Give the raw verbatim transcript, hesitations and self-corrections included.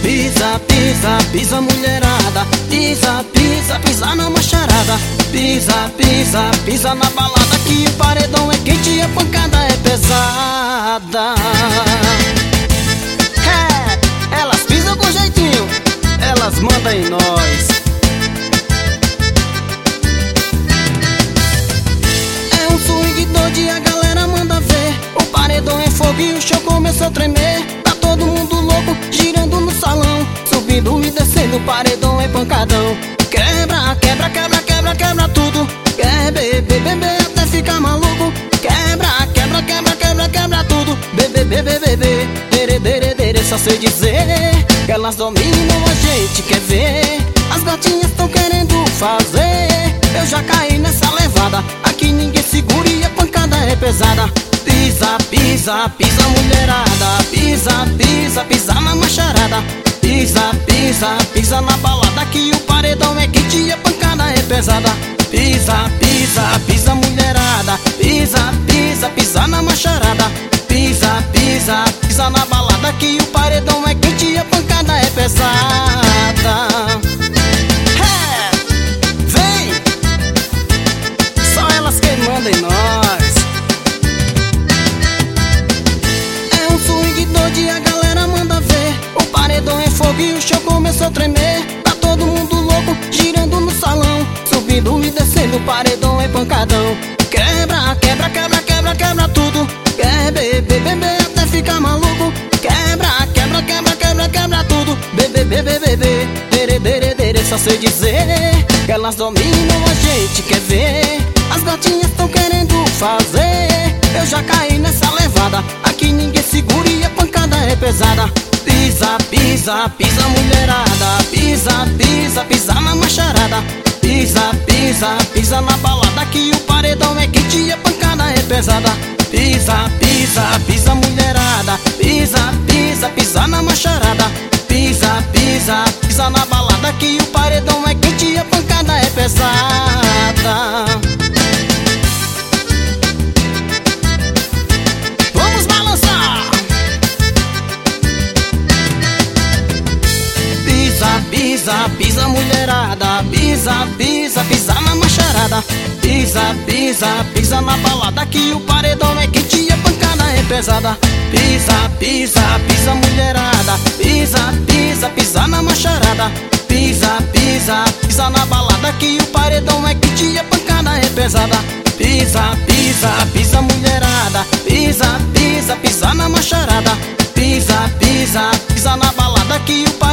Pisa, pisa, pisa mulherada. Pisa, pisa, pisa na macharada. Pisa, pisa, pisa na balada, que o paredão é quente e a pancada é pesada. É, elas pisam com jeitinho, elas mandam em nós. É um swing doido e a galera manda ver. O paredão é fogo e o show começou a tremer. Tá todo mundo louco, girando no salão, subindo e descendo, o paredão é pancadão. Quebra, quebra, quebra, quebra, quebra tudo. Quer beber, beber até ficar maluco. Quebra, quebra, quebra, quebra, quebra tudo. Bebê, bebê, bebê, dere, dere, dere. Só sei dizer que elas dominam, a gente quer ver. As gatinhas tão querendo fazer. Eu já caí nessa levada, aqui ninguém segura e a pancada é pesada. Pisa, pisa, pisa mulherada. Pisa, pisa, pisa na macharada. Pisa, pisa, pisa na balada, que o paredão é quente e a pancada é pesada. Pisa, pisa, pisa mulherada. Pisa, pisa, pisa na macharada. Pisa, pisa, pisa na balada, que o paredão é quente e a pancada é pesada. É, vem! Só elas que mandam em nós. É um swing doido e a galera manda ver. O paredão é fogo e o show começou a tremer. Tá todo mundo louco, girando no salão, subindo e descendo, o paredão é pancadão. Quebra, quebra, quebra, quebra, quebra tudo. Quer beber, beber até ficar maluco. Quebra, quebra, quebra, quebra, quebra tudo. Bebê, bebê, bebê, dere, dere, dere. Só sei dizer que elas dominam, a gente quer ver. As gatinhas tão querendo fazer. Eu já caí nessa levada, aqui ninguém segura e a pancada é pesada. Pisa, pisa, pisa mulherada. Pisa, pisa, pisa na macharada. Pisa, pisa, pisa na balada, que o paredão é quente e a pancada é pesada. Pisa, pisa, pisa mulherada. Pisa, pisa, pisa na macharada. Pisa, pisa, pisa na balada, que o paredão é quente e a pancada é pesada. Vamos balançar! Pisa, pisa, pisa mulherada. Pisa, pisa, pisa na macharada. Pisa, pisa, pisa na balada, que o paredão é quente e a pancada é pesada. Pisa, pisa, pisa mulherada. Pisa, pisa, pisa na macharada. Pisa, pisa, pisa na balada, que o paredão é quente e a pancada é pesada. Pisa, pisa, pisa mulherada. Pisa, pisa, pisa na macharada. Pisa, pisa, pisa na balada, que o